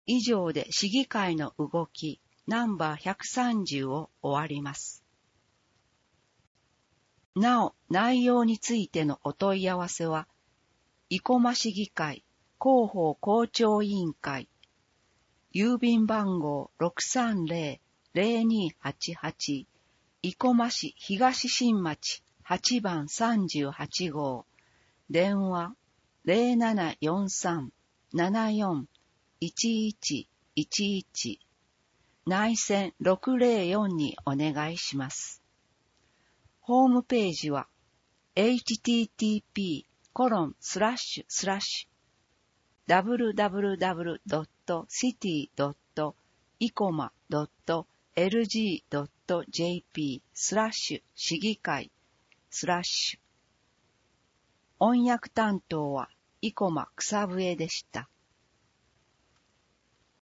以上で市議会の動きナンバー130を終わります。なお、内容についてのお問い合わせは、生駒市議会広報校長委員会、郵便番号 630-0288、生駒市東新町8番38号、電話 0743-74-1111、内線604にお願いします。ホームページは http://www.city.icoma.lg.jp/ 市議会/。翻訳担当は生駒草笛でした。